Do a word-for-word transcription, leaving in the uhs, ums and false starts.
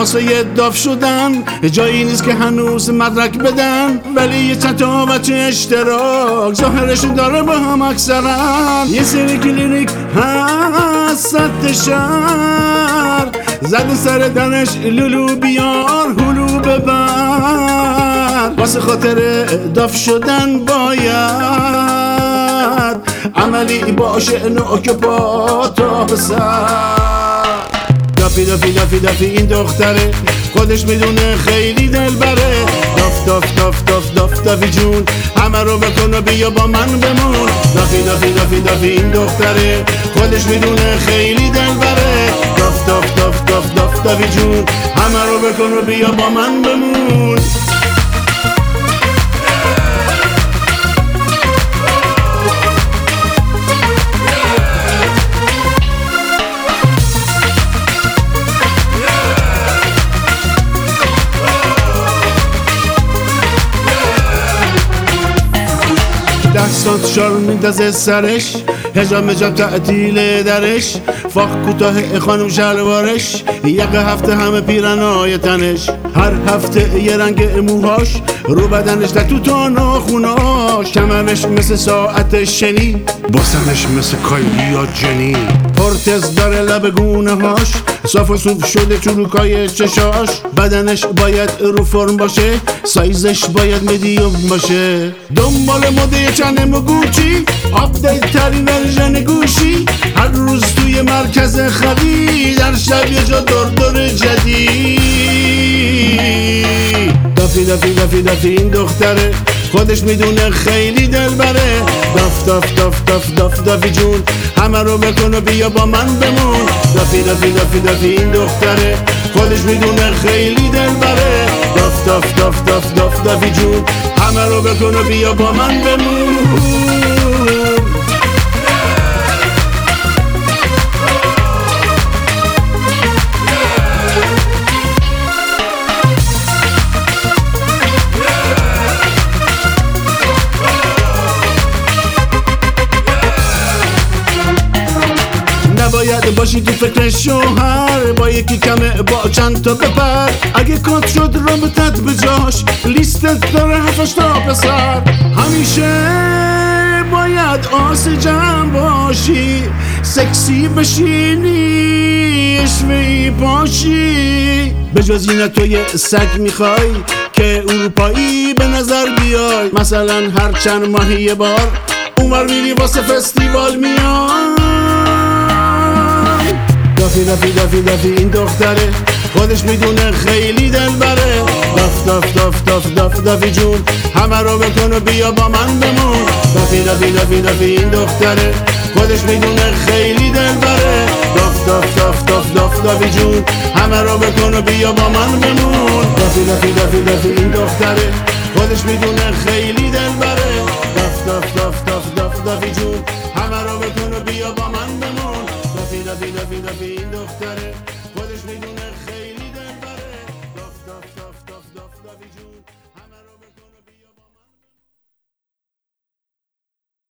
واسه داف شدن جایی نیست که هنوز مدرک بدن، ولی یه چند تا بچه اشتراک ظاهرشون داره با هم اکثرن. یه سری کلینیک هست سد شهر زد سر دنش لولو بیار هلو ببر، واسه خاطر داف شدن باید عملی باشه نوک پا تا به سر. دافی دافی دافی دافی این دختره خودش میدونه خیلی دلبره، داف داف داف داف داف دافی جون همه رو بکن و بیا با من بمون. دافی دافی دافی دافی این دختره خودش میدونه خیلی دلبره، داف داف داف داف داف دافی جون همه رو بکن و بیا با من بمون. دستات شال میندازه سرش، هجاب مجاب تعطیل درش، فاق کوتاه خانم شلوارش، یک هفته همه پیرنای تنش، هر هفته یه رنگ موهاش، رو بدنش در تو تا ناخوناش، کمرش مثل ساعت شنی، باسنش مثل کایلی یا جنی، پرتز داره لب گونه هاش، صاف و صوف شده چروکای چشاش، بدنش باید رو فرم باشه، سایزش باید مدیوم باشه، دنبال مده چنم و گوچی، آپدیت ترین ورژن گوشی، هر روز توی مرکز خرید، در شب یه جا دور دور جدید. دافی دافی دافی دافی این دختره خودش میدونه خیلی دلبره، داف داف داف داف داف دافی جون همه رو بکن و بیا با من بمون. دافی دافی دافی دافی این دختره خودش میدونه خیلی دلبره، داف داف داف داف داف دافی جون همه رو بکن و بیا با من بمون. نباید باشی تو فکر شوهر، با یکی کمه با چند تا بپر، اگه کات شد رابطت به جاش، لیستت داره هفتش تا پسر، همیشه باید آس جمع باشی، سکسی بشینی اشوهی پاشی، به جز اینه تو یه سگ میخوای که اروپایی به نظر بیای، مثلا هر چند ماهی یه بار اونور میری واسه فستیوال میای. دافی دافی دافی دافی این دختره خودش میدونه خیلی دلبره، داف داف داف داف داف دافی جون همه رو بکن و بیا با من بمون. دافی دافی دافی دافی این دختره خودش میدونه خیلی دلبره، داف داف داف داف داف دافی جون همه رو بکن و بیا با من بمون. دافی دافی دافی دافی این دختره خودش میدونه خیلی دلبره، داف داف داف داف داف دافی جون